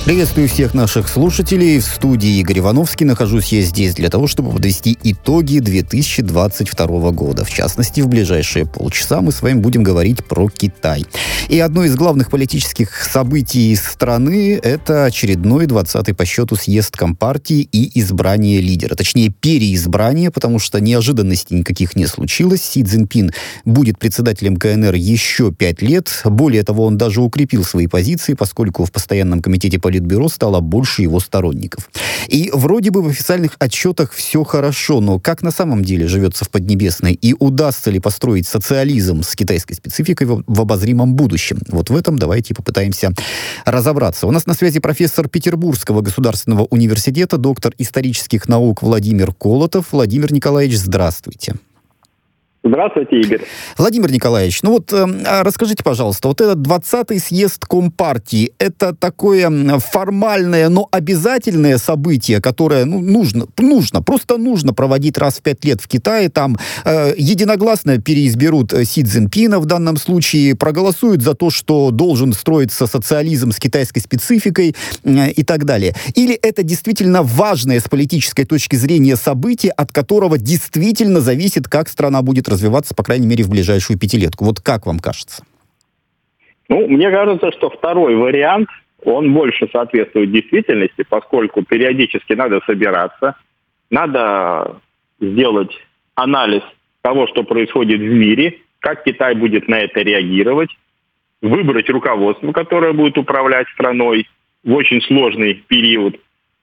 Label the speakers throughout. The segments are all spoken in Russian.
Speaker 1: Приветствую всех наших слушателей. В студии Игорь Ивановский. Нахожусь я здесь для того, чтобы подвести итоги 2022 года. В частности, в ближайшие полчаса мы с вами будем говорить про Китай. И одно из главных политических событий страны – это очередной 20-й по счету съезд Компартии и избрание лидера. Точнее, переизбрание, потому что неожиданностей никаких не случилось. Си Цзиньпин будет председателем КНР еще 5 лет. Более того, он даже укрепил свои позиции, поскольку в постоянном комитете Политбюро стало больше его сторонников. И вроде бы в официальных отчетах все хорошо, но как на самом деле живется в Поднебесной и удастся ли построить социализм с китайской спецификой в обозримом будущем? Вот в этом давайте попытаемся разобраться. У нас на связи профессор Петербургского государственного университета, доктор исторических наук Владимир Колотов. Владимир Николаевич, здравствуйте.
Speaker 2: Здравствуйте, Игорь.
Speaker 1: Владимир Николаевич, расскажите, пожалуйста, вот этот 20-й съезд Компартии, это такое формальное, но обязательное событие, которое нужно проводить раз в 5 лет в Китае, там единогласно переизберут Си Цзиньпина в данном случае, проголосуют за то, что должен строиться социализм с китайской спецификой и так далее. Или это действительно важное с политической точки зрения событие, от которого действительно зависит, как страна будет развиваться, по крайней мере, в ближайшую пятилетку. Вот как вам кажется?
Speaker 2: Мне кажется, что второй вариант, он больше соответствует действительности, поскольку периодически надо собираться, надо сделать анализ того, что происходит в мире, как Китай будет на это реагировать, выбрать руководство, которое будет управлять страной в очень сложный период.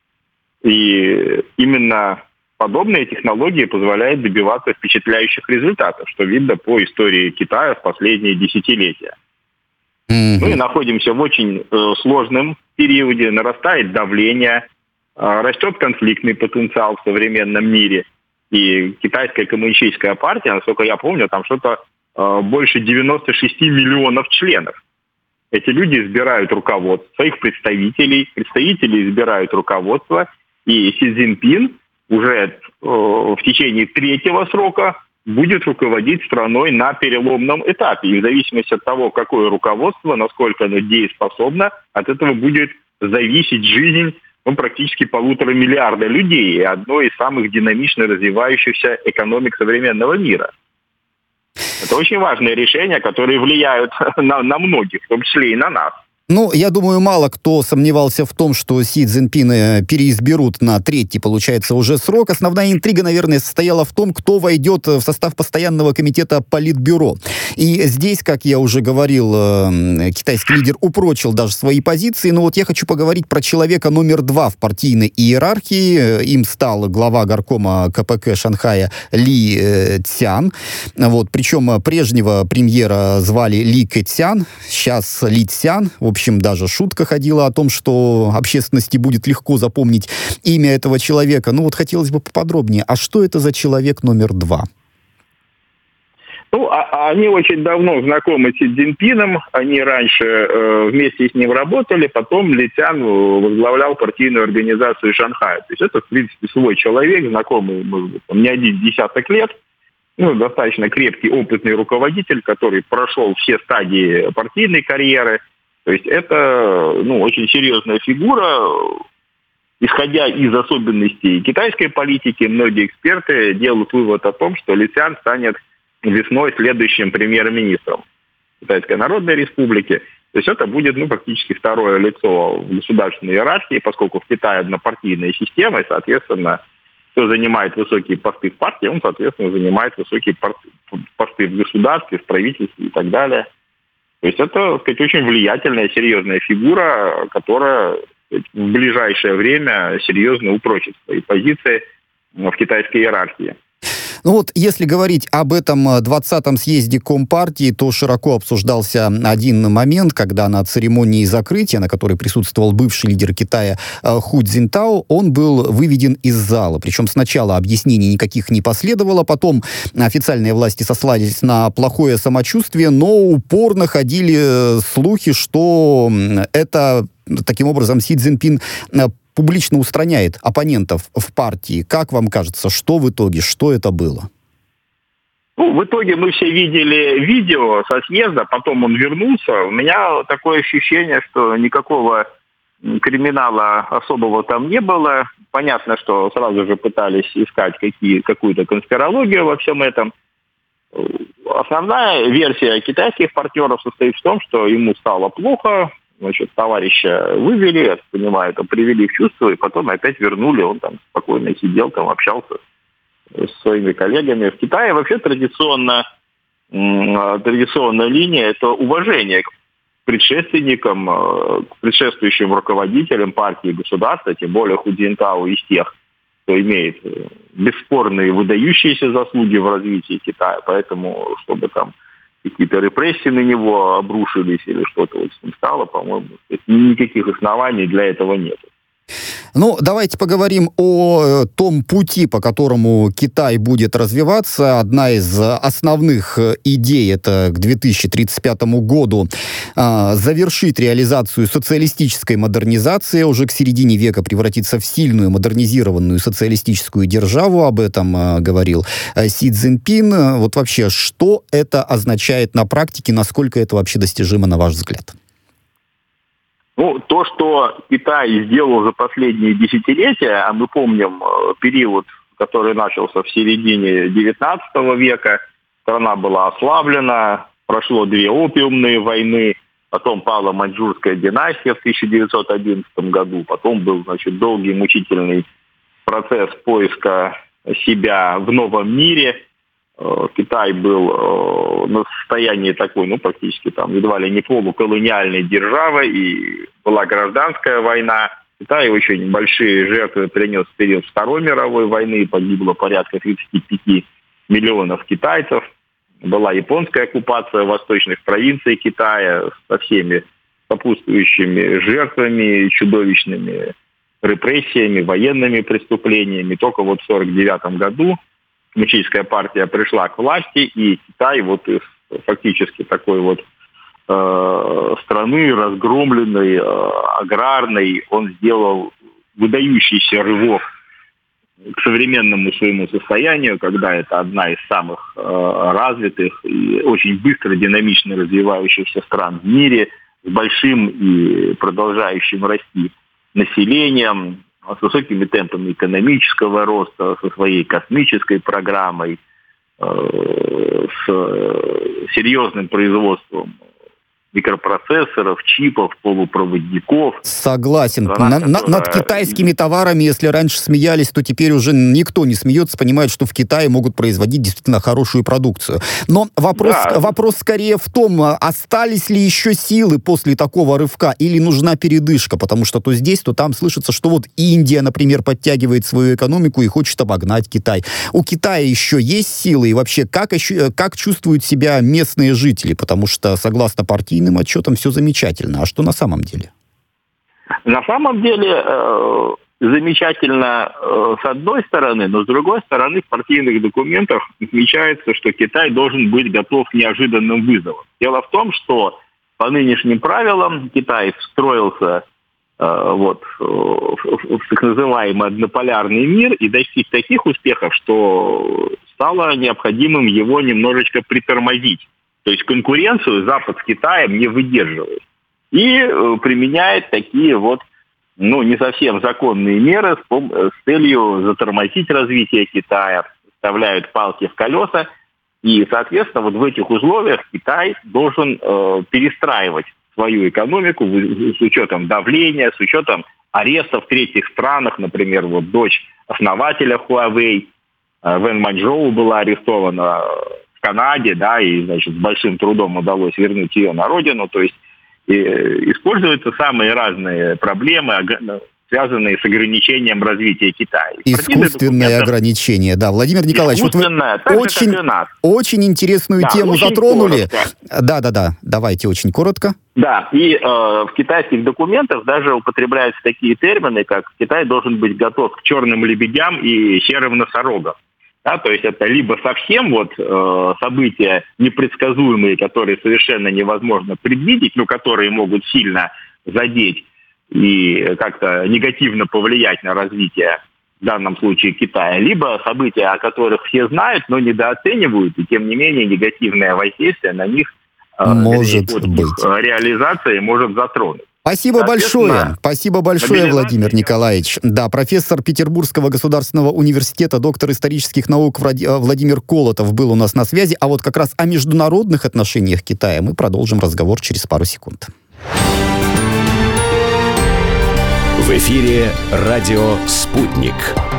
Speaker 2: И именно подобные технологии позволяют добиваться впечатляющих результатов, что видно по истории Китая в последние десятилетия. Мы находимся в очень сложном периоде, нарастает давление, растет конфликтный потенциал в современном мире. И китайская коммунистическая партия, насколько я помню, там что-то больше 96 миллионов членов. Эти люди избирают руководство, своих представители избирают руководство, и Си Цзиньпин уже в течение 3-го срока будет руководить страной на переломном этапе. И в зависимости от того, какое руководство, насколько оно дееспособно, от этого будет зависеть жизнь практически 1,5 миллиарда людей и одной из самых динамично развивающихся экономик современного мира. Это очень важные решения, которые влияют на многих, в том числе и на нас.
Speaker 1: Я думаю, мало кто сомневался в том, что Си Цзиньпина переизберут на 3-й, получается, уже срок. Основная интрига, наверное, состояла в том, кто войдет в состав постоянного комитета Политбюро. И здесь, как я уже говорил, китайский лидер упрочил даже свои позиции. Но вот я хочу поговорить про человека номер 2 в партийной иерархии. Им стал глава горкома КПК Шанхая Ли Цян. Причем прежнего премьера звали Ли Кэцян, сейчас Ли Цян. В общем, даже шутка ходила о том, что общественности будет легко запомнить имя этого человека. Хотелось бы поподробнее. А что это за человек номер 2?
Speaker 2: Они очень давно знакомы с Си Цзиньпином. Они раньше вместе с ним работали. Потом Ли Цян возглавлял партийную организацию Шанхая. То есть это, в принципе, свой человек, знакомый, может быть, не один десяток лет. Достаточно крепкий, опытный руководитель, который прошел все стадии партийной карьеры. То есть это очень серьезная фигура. Исходя из особенностей китайской политики, многие эксперты делают вывод о том, что Ли Цян станет весной следующим премьер-министром Китайской Народной Республики. То есть это будет практически второе лицо в государственной иерархии, поскольку в Китае однопартийная система, и, соответственно, кто занимает высокие посты в партии, он, соответственно, занимает высокие посты в государстве, в правительстве и так далее. То есть это, так сказать, очень влиятельная, серьезная фигура, которая в ближайшее время серьезно упрочит свои позиции в китайской иерархии.
Speaker 1: Если говорить об этом 20-м съезде Компартии, то широко обсуждался один момент, когда на церемонии закрытия, на которой присутствовал бывший лидер Китая Ху Цзиньтао, он был выведен из зала. Причем сначала объяснений никаких не последовало, потом официальные власти сослались на плохое самочувствие, но упорно ходили слухи, что это таким образом Си Цзиньпин публично устраняет оппонентов в партии. Как вам кажется, что в итоге, что это было?
Speaker 2: В итоге мы все видели видео со съезда, потом он вернулся. У меня такое ощущение, что никакого криминала особого там не было. Понятно, что сразу же пытались искать какую-то конспирологию во всем этом. Основная версия китайских партнеров состоит в том, что ему стало плохо, значит, товарища вывели, я понимаю, это привели в чувство, и потом опять вернули, он там спокойно сидел, там общался с своими коллегами. В Китае вообще традиционная линия – это уважение к предшественникам, к предшествующим руководителям партии и государства, тем более Ху Цзиньтао из тех, кто имеет бесспорные выдающиеся заслуги в развитии Китая. Поэтому, чтобы там какие-то репрессии на него обрушились или что-то вот с ним стало, по-моему, никаких оснований для этого нет.
Speaker 1: Ну, давайте поговорим о том пути, по которому Китай будет развиваться. Одна из основных идей — это к 2035 году завершить реализацию социалистической модернизации, уже к середине века превратиться в сильную модернизированную социалистическую державу. Об этом говорил Си Цзиньпин. Вот вообще, что это означает на практике, насколько это вообще достижимо, на ваш взгляд?
Speaker 2: Ну, то, что Китай сделал за последние десятилетия, а мы помним период, который начался в середине XIX века, страна была ослаблена, прошло 2 опиумные войны, потом пала Маньчжурская династия в 1911 году, потом был, значит, долгий мучительный процесс поиска себя в новом мире. Китай был на состоянии такой, ну, практически там едва ли не полуколониальной державы, и была гражданская война. Китай очень большие жертвы принес в период Второй мировой войны, погибло порядка 35 миллионов китайцев. Была японская оккупация восточных провинций Китая со всеми сопутствующими жертвами, чудовищными репрессиями, военными преступлениями. Только вот в 1949 году коммунистическая партия пришла к власти, и Китай вот из фактически такой вот страны разгромленной, аграрной, он сделал выдающийся рывок к современному своему состоянию, когда это одна из самых развитых и очень быстро, динамично развивающихся стран в мире, с большим и продолжающим расти населением, с высокими темпами экономического роста, со своей космической программой, с серьезным производством микропроцессоров, чипов, полупроводников.
Speaker 1: Согласен. Над китайскими товарами, если раньше смеялись, то теперь уже никто не смеется, понимает, что в Китае могут производить действительно хорошую продукцию. Но вопрос скорее в том, остались ли еще силы после такого рывка, или нужна передышка, потому что то здесь, то там слышится, что вот Индия, например, подтягивает свою экономику и хочет обогнать Китай. У Китая еще есть силы, и вообще как чувствуют себя местные жители, потому что, согласно партийным отчетам, все замечательно. А что на самом деле?
Speaker 2: На самом деле замечательно с одной стороны, но с другой стороны в партийных документах отмечается, что Китай должен быть готов к неожиданным вызовам. Дело в том, что по нынешним правилам Китай встроился в так называемый однополярный мир и достиг таких успехов, что стало необходимым его немножечко притормозить. То есть конкуренцию Запад с Китаем не выдерживает. И применяет такие вот, не совсем законные меры с целью затормозить развитие Китая, вставляют палки в колеса. И, соответственно, вот в этих условиях Китай должен перестраивать свою экономику с учетом давления, с учетом арестов в третьих странах. Например, вот дочь основателя Huawei, Вэн Маньчжоу, была арестована в Канаде, да, и, значит, с большим трудом удалось вернуть ее на родину. То есть используются самые разные проблемы, связанные с ограничением развития Китая.
Speaker 1: Искусственное ограничение, да. Владимир Николаевич, вот вы очень интересную тему очень затронули. Да, давайте очень коротко.
Speaker 2: Да, и в китайских документах даже употребляются такие термины, как Китай должен быть готов к черным лебедям и серым носорогам. Да, то есть это либо совсем события непредсказуемые, которые совершенно невозможно предвидеть, но которые могут сильно задеть и как-то негативно повлиять на развитие, в данном случае Китая, либо события, о которых все знают, но недооценивают, и тем не менее негативное воздействие на них,
Speaker 1: может быть.
Speaker 2: Реализация может затронуть.
Speaker 1: Спасибо большое, Владимир Николаевич. Да, профессор Петербургского государственного университета, доктор исторических наук Владимир Колотов был у нас на связи. А вот как раз о международных отношениях Китая мы продолжим разговор через пару секунд.
Speaker 3: В эфире радио «Спутник».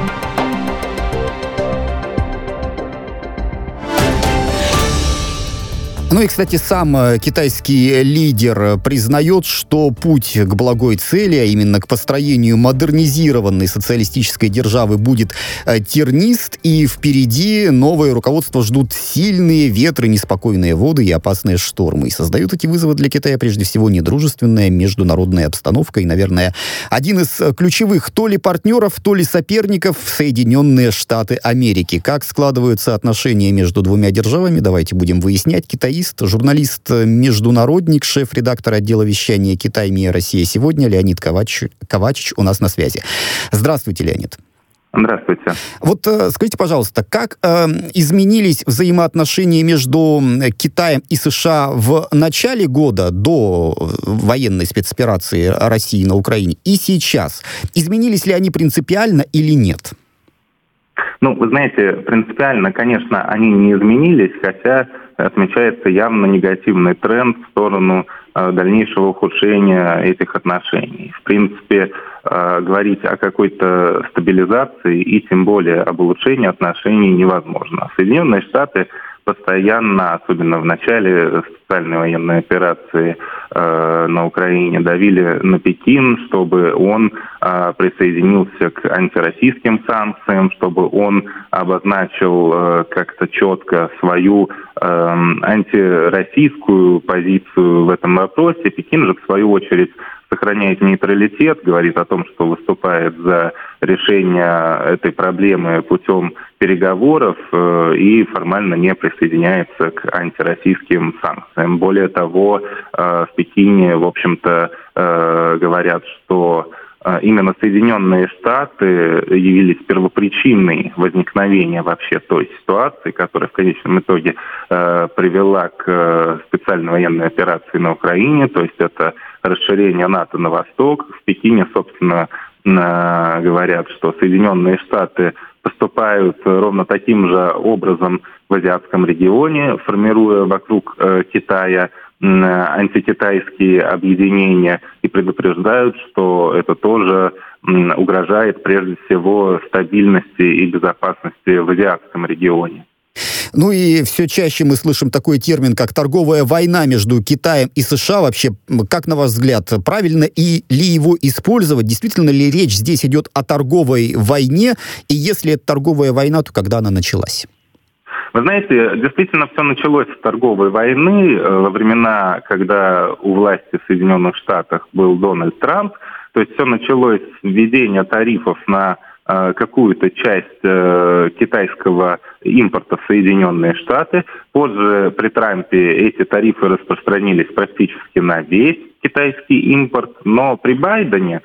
Speaker 1: Ну и, кстати, сам китайский лидер признает, что путь к благой цели, а именно к построению модернизированной социалистической державы, будет тернист, и впереди новое руководство ждут сильные ветры, неспокойные воды и опасные штормы. И создают эти вызовы для Китая прежде всего недружественная международная обстановка и, наверное, один из ключевых то ли партнеров, то ли соперников Соединенные Штаты Америки. Как складываются отношения между двумя державами, давайте будем выяснять. Журналист, международник, шеф-редактор отдела вещания «Китай, МИА, Россия сегодня» Леонид Ковачич у нас на связи. Здравствуйте, Леонид.
Speaker 2: Здравствуйте.
Speaker 1: Вот скажите, пожалуйста, как изменились взаимоотношения между Китаем и США в начале года, до военной спецоперации России на Украине, и сейчас? Изменились ли они принципиально или нет?
Speaker 4: Ну, вы знаете, принципиально, конечно, они не изменились, хотя отмечается явно негативный тренд в сторону дальнейшего ухудшения этих отношений. В принципе, говорить о какой-то стабилизации и тем более об улучшении отношений невозможно. Соединенные Штаты постоянно, особенно в начале специальной военной операции на Украине, давили на Пекин, чтобы он присоединился к антироссийским санкциям, чтобы он обозначил как-то четко свою антироссийскую позицию в этом вопросе. Пекин же, в свою очередь, сохраняет нейтралитет, говорит о том, что выступает за решение этой проблемы путем переговоров и формально не присоединяется к антироссийским санкциям. Более того, в Пекине, в общем-то, говорят, что именно Соединенные Штаты явились первопричиной возникновения вообще той ситуации, которая в конечном итоге привела к специальной военной операции на Украине, то есть это расширение НАТО на восток. В Пекине, собственно, говорят, что Соединенные Штаты поступают ровно таким же образом в азиатском регионе, формируя вокруг Китая антикитайские объединения, и предупреждают, что это тоже угрожает прежде всего стабильности и безопасности в азиатском регионе.
Speaker 1: Ну и все чаще мы слышим такой термин, как торговая война между Китаем и США. Вообще, как на ваш взгляд, правильно ли его использовать? Действительно ли речь здесь идет о торговой войне? И если это торговая война, то когда она началась?
Speaker 4: Вы знаете, действительно все началось с торговой войны во времена, когда у власти в Соединенных Штатах был Дональд Трамп. То есть все началось с введения тарифов на какую-то часть китайского импорта в Соединенные Штаты. Позже при Трампе эти тарифы распространились практически на весь китайский импорт, но при Байдене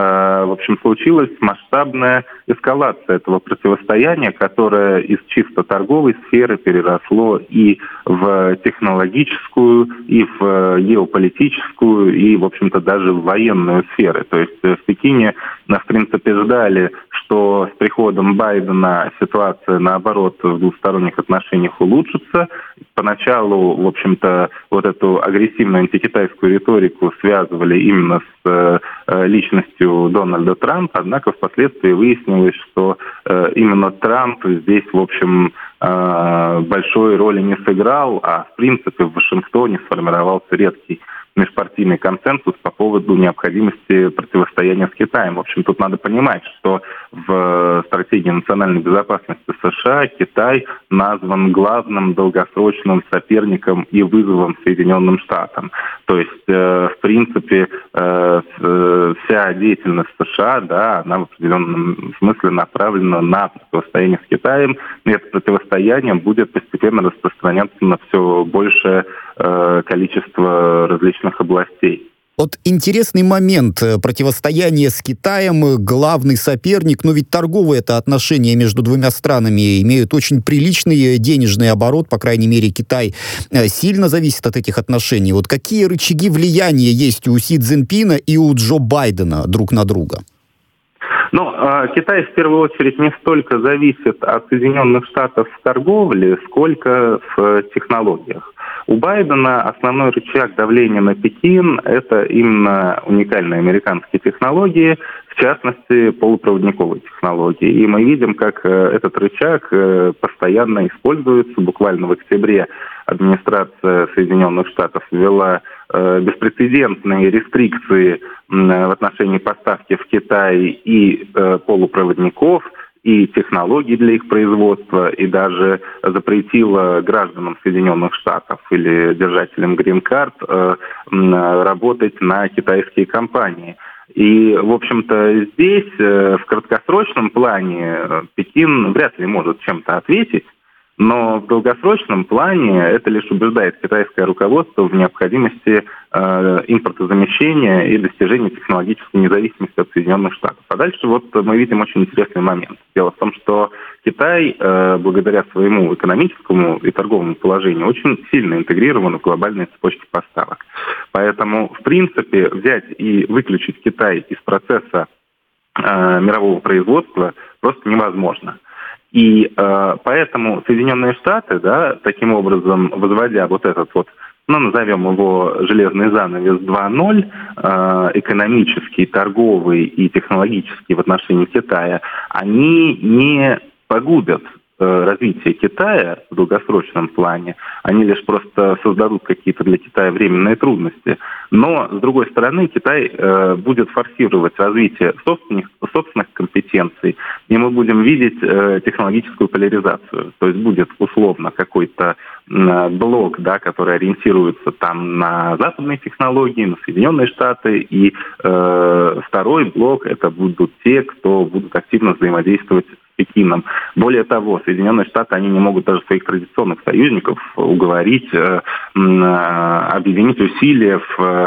Speaker 4: в общем, случилась масштабная эскалация этого противостояния, которое из чисто торговой сферы переросло и в технологическую, и в геополитическую, и, в общем-то, даже в военную сферу. То есть в Пекине, в принципе, ждали, что с приходом Байдена ситуация, наоборот, в двусторонних отношениях улучшится. Поначалу, в общем-то, вот эту агрессивную антикитайскую риторику связывали именно с личностью Дональда Трампа, однако впоследствии выяснилось, что именно Трамп здесь, в общем, большой роли не сыграл, а в принципе в Вашингтоне сформировался редкий межпартийный консенсус по поводу необходимости противостояния с Китаем. В общем, тут надо понимать, что в стратегии национальной безопасности США Китай назван главным долгосрочным соперником и вызовом Соединенным Штатам. То есть, в принципе, вся деятельность США, да, она в определенном смысле направлена на противостояние с Китаем, и это противостояние будет постепенно распространяться на все большее количество различных областей.
Speaker 1: Вот интересный момент противостояния с Китаем, главный соперник, но ведь торговые это отношения между двумя странами имеют очень приличный денежный оборот, по крайней мере, Китай сильно зависит от этих отношений. Вот какие рычаги влияния есть у Си Цзиньпина и у Джо Байдена друг на друга?
Speaker 4: Китай в первую очередь не столько зависит от Соединенных Штатов в торговле, сколько в технологиях. У Байдена основной рычаг давления на Пекин – это именно уникальные американские технологии, в частности, полупроводниковые технологии. И мы видим, как этот рычаг постоянно используется. Буквально в октябре администрация Соединенных Штатов ввела беспрецедентные рестрикции в отношении поставки в Китай и полупроводников, и технологий для их производства, и даже запретила гражданам Соединенных Штатов или держателям грин-карт работать на китайские компании. И, в общем-то, здесь в краткосрочном плане Пекин вряд ли может чем-то ответить, но в долгосрочном плане это лишь убеждает китайское руководство в необходимости импортозамещения и достижения технологической независимости от Соединенных Штатов. А дальше мы видим очень интересный момент. Дело в том, что Китай, благодаря своему экономическому и торговому положению, очень сильно интегрирован в глобальные цепочки поставок. Поэтому, в принципе, взять и выключить Китай из процесса мирового производства просто невозможно. И поэтому Соединенные Штаты, таким образом, возводя этот назовем его железный занавес 2.0, экономический, торговый и технологический в отношении Китая, они не погубят развитие Китая в долгосрочном плане, они лишь просто создадут какие-то для Китая временные трудности. Но, с другой стороны, Китай будет форсировать развитие собственных компетенций, и мы будем видеть технологическую поляризацию. То есть будет условно какой-то блок, который ориентируется там на западные технологии, на Соединенные Штаты, и второй блок это будут те, кто будут активно взаимодействовать с Пекином. Более того, Соединенные Штаты, они не могут даже своих традиционных союзников уговорить, объединить усилия в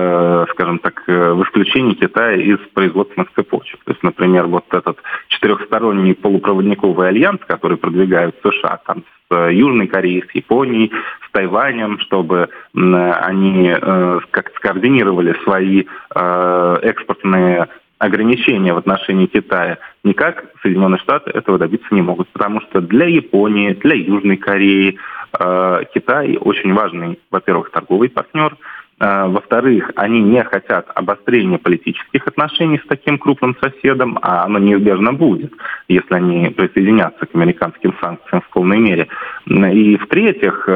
Speaker 4: исключении Китая из производственных цепочек. То есть, например, этот четырехсторонний полупроводниковый альянс, который продвигают США, там с Южной Кореей, с Японией, с Тайванем, чтобы они как-то скоординировали свои экспортные ограничения в отношении Китая, никак Соединенные Штаты этого добиться не могут, потому что для Японии, для Южной Кореи Китай очень важный, во-первых, торговый партнер, во-вторых, они не хотят обострения политических отношений с таким крупным соседом, а оно неизбежно будет, если они присоединятся к американским санкциям в полной мере. И в-третьих,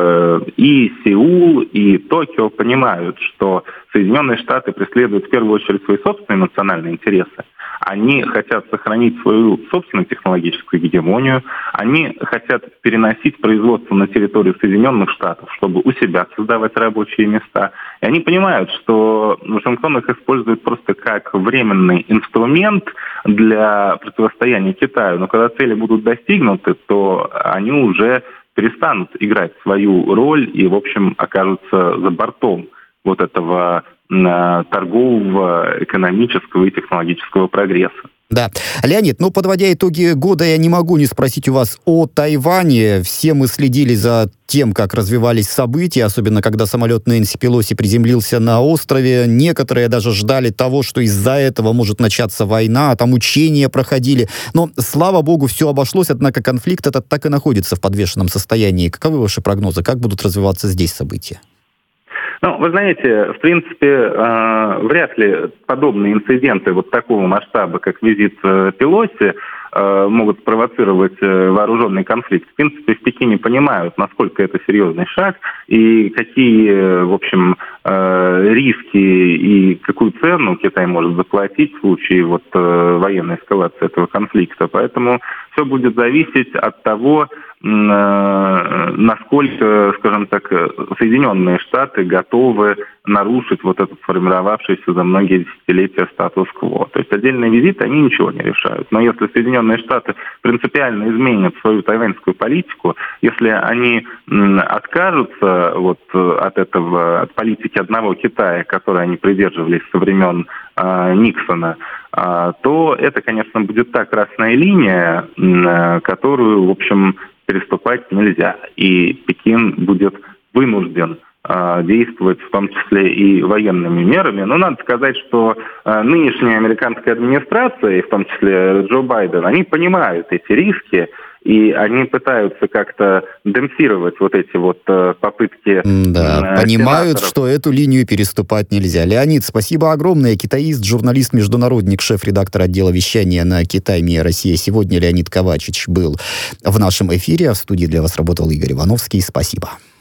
Speaker 4: и Сеул, и Токио понимают, что Соединенные Штаты преследуют в первую очередь свои собственные национальные интересы. Они хотят сохранить свою собственную технологическую гегемонию, они хотят переносить производство на территорию Соединенных Штатов, чтобы у себя создавать рабочие места. И они понимают, что Вашингтон их использует просто как временный инструмент для противостояния Китаю. Но когда цели будут достигнуты, то они уже перестанут играть свою роль и, в общем, окажутся за бортом этого торгового, экономического и технологического прогресса.
Speaker 1: Да. Леонид, подводя итоги года, я не могу не спросить у вас о Тайване. Все мы следили за тем, как развивались события, особенно когда самолет Нэнси Пелоси приземлился на острове. Некоторые даже ждали того, что из-за этого может начаться война, там учения проходили. Но, слава богу, все обошлось, однако конфликт этот так и находится в подвешенном состоянии. Каковы ваши прогнозы? Как будут развиваться здесь события?
Speaker 4: Вы знаете, в принципе, вряд ли подобные инциденты такого масштаба, как визит Пелоси, могут спровоцировать вооруженный конфликт. В принципе, в Пекине понимают, насколько это серьезный шаг и какие, в общем, риски и какую цену Китай может заплатить в случае военной эскалации этого конфликта. Поэтому все будет зависеть от того, насколько, скажем так, Соединенные Штаты готовы нарушить вот этот сформировавшийся за многие десятилетия статус-кво. То есть отдельные визиты, они ничего не решают. Но если Соединенные Штаты принципиально изменят свою тайваньскую политику, если они откажутся вот от этого, от политики одного Китая, которой они придерживались со времен Никсона, то это, конечно, будет та красная линия, которую, в общем, переступать нельзя. И Пекин будет вынужден действовать, в том числе и военными мерами. Но надо сказать, что нынешняя американская администрация, и в том числе Джо Байден, они понимают эти риски, и они пытаются как-то демпфировать вот эти вот попытки...
Speaker 1: Да, понимают, что эту линию переступать нельзя. Леонид, спасибо огромное. Китаист, журналист, международник, шеф-редактор отдела вещания на Китай МИА Россия. Сегодня Леонид Ковачич был в нашем эфире, а в студии для вас работал Игорь Ивановский. Спасибо.